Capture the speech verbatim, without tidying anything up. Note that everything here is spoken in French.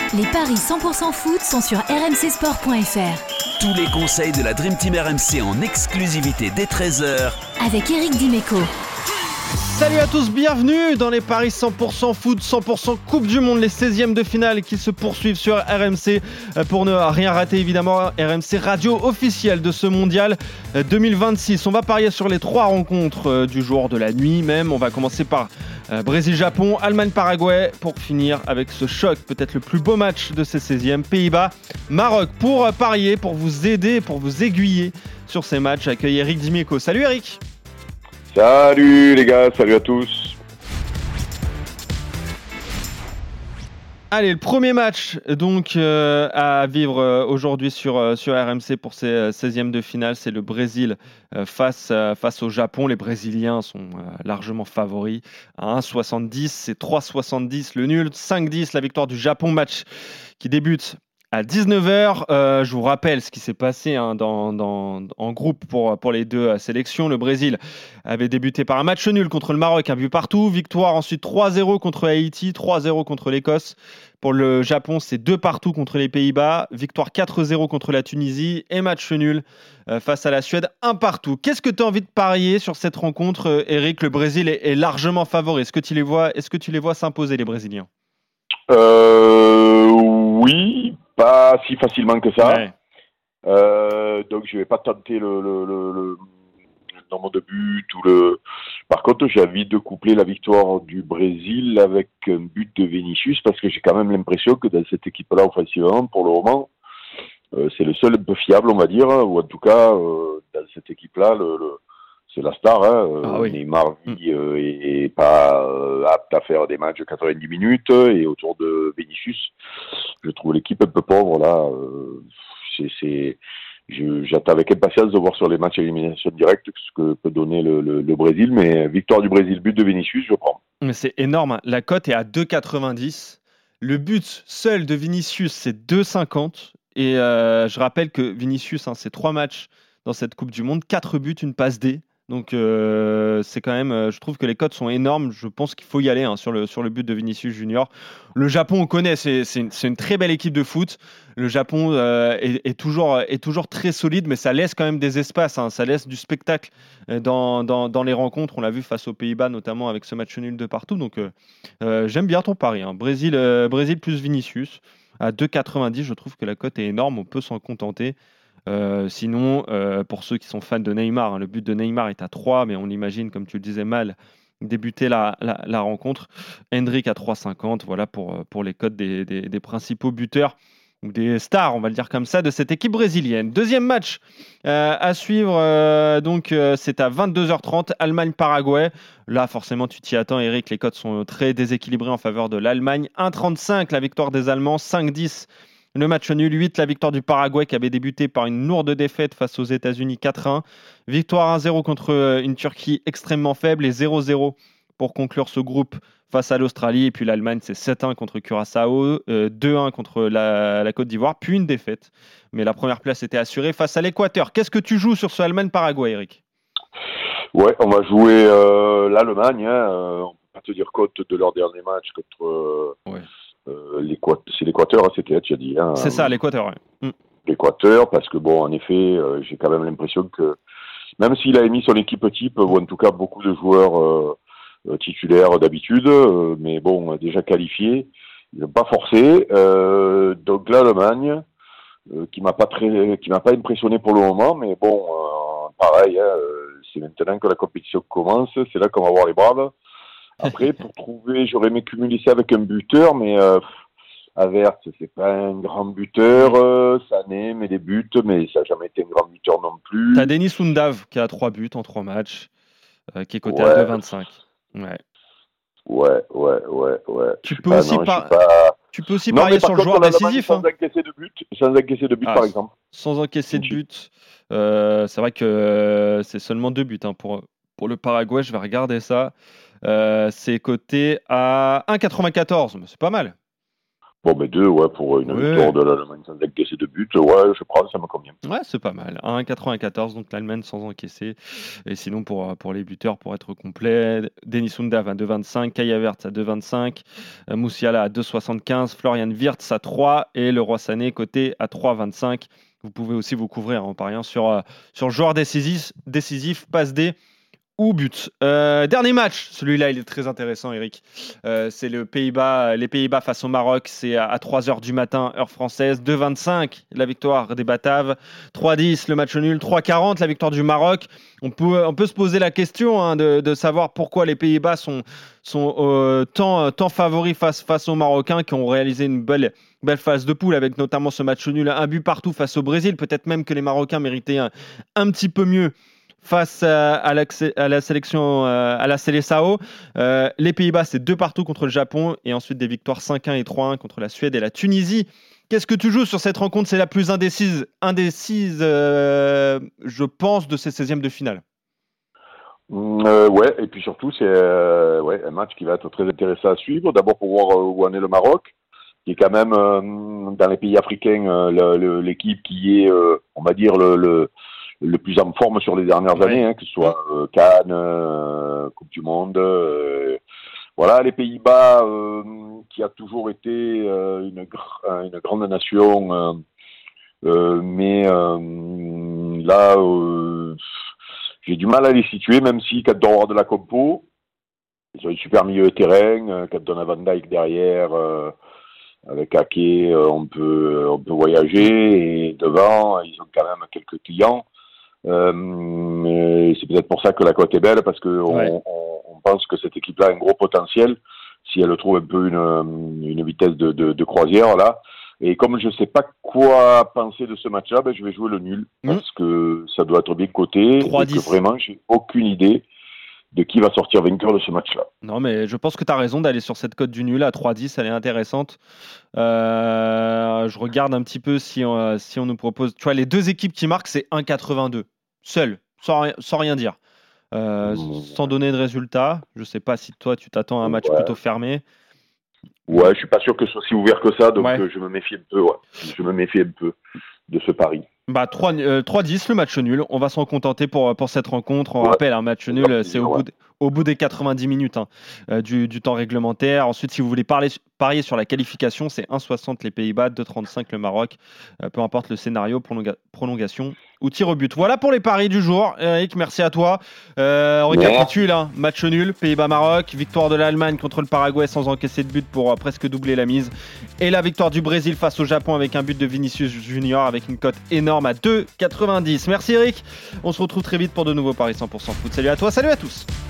Les paris cent pour cent foot sont sur r m c sport point f r. Tous les conseils de la Dream Team R M C en exclusivité dès treize heures avec Eric Dimeco. Salut à tous, bienvenue dans les paris cent pour cent foot, cent pour cent Coupe du Monde, les seizièmes de finale qui se poursuivent sur R M C. Pour ne rien rater évidemment, R M C radio officielle de ce mondial deux mille vingt-six. On va parier sur les trois rencontres du jour, de la nuit même. On va commencer par Brésil-Japon, Allemagne-Paraguay pour finir avec ce choc, peut-être le plus beau match de ces seizièmes, Pays-Bas-Maroc. Pour parier, pour vous aider, pour vous aiguiller sur ces matchs, j'accueille Eric Dimeco. Salut Eric. Salut les gars, salut à tous. Allez, le premier match donc euh, à vivre euh, aujourd'hui sur, euh, sur R M C pour ces euh, seizièmes de finale, c'est le Brésil euh, face, euh, face au Japon. Les Brésiliens sont euh, largement favoris à un virgule soixante-dix, c'est trois virgule soixante-dix le nul, cinq virgule dix la victoire du Japon, match qui débute à dix-neuf heures. Euh, je vous rappelle ce qui s'est passé hein, dans, dans, en groupe pour, pour les deux euh, sélections. Le Brésil avait débuté par un match nul contre le Maroc, un but partout. Victoire ensuite trois zéro contre Haïti, trois zéro contre l'Écosse. Pour le Japon, c'est deux partout contre les Pays-Bas. Victoire quatre zéro contre la Tunisie et match nul euh, face à la Suède, un partout. Qu'est-ce que tu as envie de parier sur cette rencontre, euh, Eric? Le Brésil est, est largement favori. Est-ce que tu les vois, est-ce que tu les vois s'imposer, les Brésiliens? Euh, oui, pas si facilement que ça. Ouais. Euh, donc je vais pas tenter le, le, le, le nombre de buts ou le. Par contre, j'ai envie de coupler la victoire du Brésil avec un but de Vinicius parce que j'ai quand même l'impression que dans cette équipe-là, offensivement, pour le moment, euh, c'est le seul un peu fiable, on va dire, ou en tout cas euh, dans cette équipe-là, le, le c'est la star. Hein. Ah oui. Neymar lui, euh, est, est pas euh, apte à faire des matchs de quatre-vingt-dix minutes et autour de Vinicius, je trouve l'équipe un peu pauvre là. Euh, c'est, c'est, je, j'attends avec impatience de voir sur les matchs à élimination directe ce que peut donner le, le, le Brésil, mais victoire du Brésil, but de Vinicius, je prends. Mais c'est énorme. La cote est à deux virgule quatre-vingt-dix. Le but seul de Vinicius, c'est deux virgule cinquante. Et euh, je rappelle que Vinicius, hein, c'est trois matchs dans cette Coupe du Monde, quatre buts, une passe D. Donc euh, c'est quand même, euh, je trouve que les cotes sont énormes. Je pense qu'il faut y aller hein, sur, le, sur le but de Vinicius Junior. Le Japon, on connaît, c'est, c'est, une, c'est une très belle équipe de foot. Le Japon euh, est, est, toujours, est toujours très solide, mais ça laisse quand même des espaces, hein, ça laisse du spectacle dans, dans, dans les rencontres. On l'a vu face aux Pays-Bas, notamment avec ce match nul de partout. Donc euh, euh, j'aime bien ton pari. Hein. Brésil, euh, Brésil plus Vinicius à deux virgule quatre-vingt-dix. Je trouve que la cote est énorme, on peut s'en contenter. Euh, sinon, euh, pour ceux qui sont fans de Neymar, hein, le but de Neymar est à trois, mais on imagine, comme tu le disais mal, débuter la, la, la rencontre. Hendrick à trois virgule cinquante, voilà pour, pour les cotes des, des, des principaux buteurs, ou des stars, on va le dire comme ça, de cette équipe brésilienne. Deuxième match euh, à suivre, euh, donc euh, c'est à vingt-deux heures trente, Allemagne-Paraguay. Là, forcément, tu t'y attends, Eric, les cotes sont très déséquilibrées en faveur de l'Allemagne. un virgule trente-cinq, la victoire des Allemands, cinq virgule dix. Le match nul, huit, la victoire du Paraguay qui avait débuté par une lourde défaite face aux États-Unis, quatre un. Victoire un zéro contre une Turquie extrêmement faible et zéro zéro pour conclure ce groupe face à l'Australie. Et puis l'Allemagne, c'est sept un contre Curaçao, euh, deux un contre la, la Côte d'Ivoire, puis une défaite. Mais la première place était assurée face à l'Équateur. Qu'est-ce que tu joues sur ce Allemagne-Paraguay, Eric? Ouais, on va jouer euh, l'Allemagne. Hein. Euh, on peut pas te dire cote de leur dernier match contre. Euh, ouais. Euh, l'Équateur, c'est l'Équateur, c'était, tu as dit. Hein, c'est ça, l'Équateur, oui. L'Équateur, parce que bon, en effet, euh, j'ai quand même l'impression que, même s'il a émis son équipe type, ou en tout cas beaucoup de joueurs euh, titulaires d'habitude, euh, mais bon, déjà qualifiés, ils n'ont pas forcé. Euh, donc l'Allemagne, euh, qui m'a pas très, qui m'a pas impressionné pour le moment, mais bon, euh, pareil, hein, c'est maintenant que la compétition commence, c'est là qu'on va voir les braves. Après, pour trouver, j'aurais aimé cumuler ça avec un buteur, mais euh, Havertz, c'est pas un grand buteur. Euh, Sané met des buts, mais ça n'a jamais été un grand buteur non plus. T'as Denis Undav qui a trois buts en trois matchs, euh, qui est coté ouais. à deux virgule vingt-cinq. Ouais. Ouais, ouais, ouais, ouais. Tu peux, pas, aussi non, par... pas... tu peux aussi non, parier sur le joueur décisif. Sans hein. encaisser de but, sans encaisser de but, ah, par exemple. Sans encaisser de but. Euh, c'est vrai que euh, c'est seulement deux buts hein, pour, pour le Paraguay. Je vais regarder ça. Euh, c'est coté à un virgule quatre-vingt-quatorze, mais c'est pas mal. Bon, mais deux, ouais, pour une Ouais. victoire de l'Allemagne sans encaisser de but, ouais, je prends, ça me convient. Ouais, c'est pas mal. un virgule quatre-vingt-quatorze, donc l'Allemagne sans encaisser. Et sinon, pour, pour les buteurs, pour être complet, Denis Undav à deux virgule vingt-cinq, Kai Havertz à deux virgule vingt-cinq, euh, Musiala à deux virgule soixante-quinze, Florian Wirtz à trois et Leroy Sané côté à trois virgule vingt-cinq. Vous pouvez aussi vous couvrir en pariant sur, euh, sur joueur décisif, décisif, passe D ou but. Euh, dernier match, celui-là il est très intéressant, Eric. Euh, c'est le Pays-Bas, les Pays-Bas face au Maroc, c'est à, à trois heures du matin, heure française. deux virgule vingt-cinq, la victoire des Bataves. trois virgule dix, le match nul. trois virgule quarante, la victoire du Maroc. On peut, on peut se poser la question hein, de, de savoir pourquoi les Pays-Bas sont, sont euh, tant, tant favoris face, face aux Marocains qui ont réalisé une belle, belle phase de poule avec notamment ce match nul, un but partout face au Brésil. Peut-être même que les Marocains méritaient un, un petit peu mieux face à, à, à la sélection, euh, à la Seleção. Euh, les Pays-Bas, c'est deux partout contre le Japon et ensuite des victoires cinq un et trois un contre la Suède et la Tunisie. Qu'est-ce que tu joues sur cette rencontre? C'est la plus indécise, indécise euh, je pense, de ces seizièmes de finale. Euh, ouais, et puis surtout, c'est euh, ouais, un match qui va être très intéressant à suivre. D'abord pour voir euh, où en est le Maroc, qui est quand même, euh, dans les pays africains, euh, le, le, l'équipe qui est, euh, on va dire, le... le le plus en forme sur les dernières ouais. années, hein, que ce soit euh, Cannes, euh, Coupe du Monde. Euh, voilà, les Pays-Bas, euh, qui a toujours été euh, une, gr- une grande nation, euh, euh, mais euh, là, euh, j'ai du mal à les situer, même si quand on de la compo, ils ont une super milieu de terrain, euh, quand on a Van Dijk derrière, euh, avec Ake, euh, on peut on peut voyager, et devant, ils ont quand même quelques clients. Euh, c'est peut-être pour ça que la cote est belle, parce que ouais. on, on, on pense que cette équipe-là a un gros potentiel si elle trouve un peu une, une vitesse de, de, de croisière là. Et comme je ne sais pas quoi penser de ce match-là, ben je vais jouer le nul mmh. parce que ça doit être bien coté et que vraiment j'ai aucune idée de qui va sortir vainqueur de ce match-là. Non, mais je pense que tu as raison d'aller sur cette cote du nul à trois dix, elle est intéressante. Euh, je regarde un petit peu si on, si on nous propose... Tu vois, les deux équipes qui marquent, c'est un virgule quatre-vingt-deux. Seul, sans, sans rien dire. Euh, mmh. Sans donner de résultat. Je ne sais pas si toi, tu t'attends à un match ouais. plutôt fermé. Ouais, je ne suis pas sûr que ce soit si ouvert que ça, donc ouais. je me méfie un peu. Ouais. Je me méfie un peu de ce pari. Bah, trois dix, le match nul. On va s'en contenter pour, pour cette rencontre. On ouais. rappelle, un match nul, ouais. c'est au, ouais. bout de, au bout des quatre-vingt-dix minutes hein, euh, du, du temps réglementaire. Ensuite, si vous voulez parler, parier sur la qualification, c'est un virgule soixante les Pays-Bas, deux virgule trente-cinq le Maroc. Euh, peu importe le scénario, prolonga- prolongation ou tir au but. Voilà pour les paris du jour. Eric, merci à toi. Euh, on récapitule, hein, match nul, Pays-Bas-Maroc, victoire de l'Allemagne contre le Paraguay sans encaisser de but pour euh, presque doubler la mise. Et la victoire du Brésil face au Japon avec un but de Vinicius Junior avec une cote énorme à deux virgule quatre-vingt-dix. Merci Eric. On se retrouve très vite pour de nouveaux paris cent pour cent foot. Salut à toi, salut à tous.